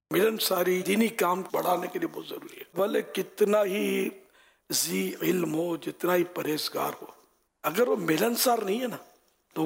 ملنساری دینی کام بڑھانے کے لیے بہت ضروری ہے. بھلے کتنا ہی ذی علم ہو، جتنا ہی پرہیزگار ہو، اگر وہ ملنسار نہیں ہے نا تو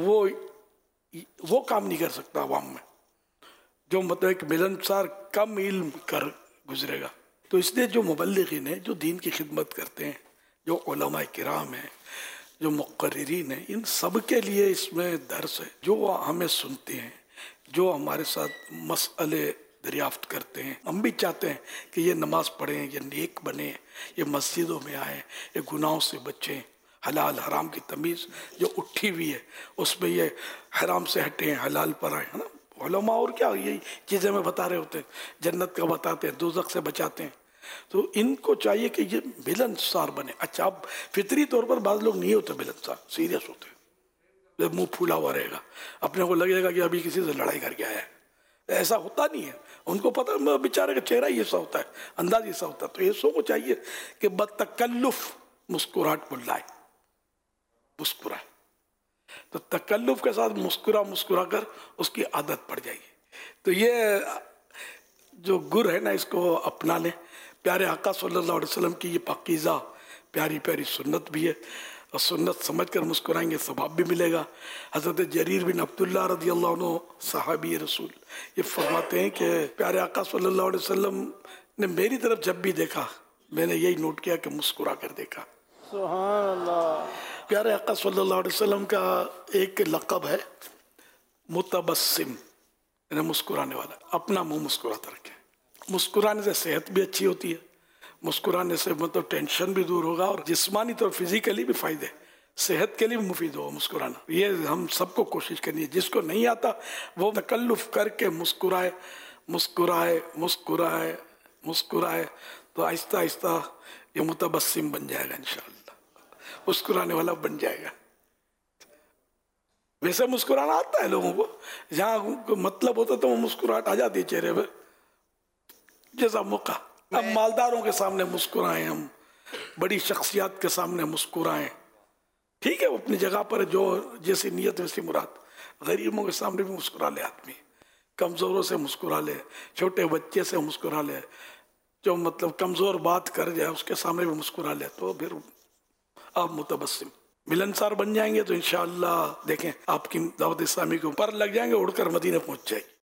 وہ کام نہیں کر سکتا عوام میں. جو مطلب ایک ملنسار کم علم کر گزرے گا. تو اس لیے جو مبلغین ہیں، جو دین کی خدمت کرتے ہیں، جو علماء کرام ہیں، جو مقررین ہیں، ان سب کے لیے اس میں درس ہے. جو ہمیں سنتے ہیں، جو ہمارے ساتھ مسئلے دریافت کرتے ہیں، ہم بھی چاہتے ہیں کہ یہ نماز پڑھیں، یہ نیک بنیں، یہ مسجدوں میں آئیں، یہ گناہوں سے بچیں، حلال حرام کی تمیز جو اٹھی ہوئی ہے اس میں یہ حرام سے ہٹیں، حلال پر آئیں. ہے نا؟ علماء اور کیا یہی چیزیں میں بتا رہے ہوتے ہیں، جنت کا بتاتے ہیں، دوزخ سے بچاتے ہیں. تو ان کو چاہیے کہ یہ ملنسار بنے. اچھا، اب فطری طور پر بعض لوگ نہیں ہوتے ملنسار، سیریس ہوتے ہیں، منہ پھولا ہوا رہے گا، اپنے کو لگے گا کہ ابھی کسی سے لڑائی کر کے آیا ہے. ایسا ہوتا نہیں ہے. ان کو پتہ ہے بیچارے کا چہرہ ہی ایسا ہوتا ہے، انداز ایسا ہوتا ہے. تو ایسوں کو چاہیے کہ بتکلف مسکراہٹ بلائے، مسکرائے. تو تکلف کے ساتھ مسکرا کر اس کی عادت پڑ جائے گی. تو یہ جو گر ہے نا، اس کو اپنا لیں. پیارے آقا صلی اللہ علیہ وسلم کی یہ پاکیزہ پیاری پیاری سنت بھی ہے، اور سنت سمجھ کر مسکرائیں گے ثواب بھی ملے گا. حضرت جریر بن عبداللہ رضی اللہ عنہ صحابی رسول یہ فرماتے ہیں کہ پیارے آقا صلی اللہ علیہ وسلم نے میری طرف جب بھی دیکھا میں نے یہی نوٹ کیا کہ مسکرا کر دیکھا. سبحان اللہ. پیارے آقا صلی اللہ علیہ وسلم کا ایک لقب ہے متبسم، یعنی مسکرانے والا. اپنا منہ مسکراتا رکھے. مسکرانے سے صحت بھی اچھی ہوتی ہے، مسکرانے سے مطلب ٹینشن بھی دور ہوگا، اور جسمانی طور فزیکلی بھی فائدے، صحت کے لیے بھی مفید ہوگا مسکرانا. یہ ہم سب کو کوشش کرنی ہے. جس کو نہیں آتا وہ تکلف کر کے مسکرائے مسکرائے مسکرائے مسکرائے، تو آہستہ آہستہ یہ متبسم بن جائے گا انشاءاللہ، مسکرانے والا بن جائے گا. ویسے مسکرانا آتا ہے لوگوں کو، جہاں مطلب ہوتا تو وہ مسکراہٹ آ جاتی ہے چہرے پہ. جیسا موقع اب مالداروں کے سامنے مسکرائیں، ہم بڑی شخصیات کے سامنے مسکرائیں، ٹھیک ہے، وہ اپنی جگہ پر جو جیسی نیت ویسی مراد. غریبوں کے سامنے بھی مسکرا لے آدمی، کمزوروں سے مسکرا لے، چھوٹے بچے سے مسکرا لے، جو مطلب کمزور بات کر جائے اس کے سامنے بھی مسکرا لے، تو پھر آپ متبسم ملنسار بن جائیں گے. تو انشاءاللہ دیکھیں آپ کی دعوت اسلامی کے اوپر لگ جائیں گے، اڑ کر مدینہ پہنچ جائے گی.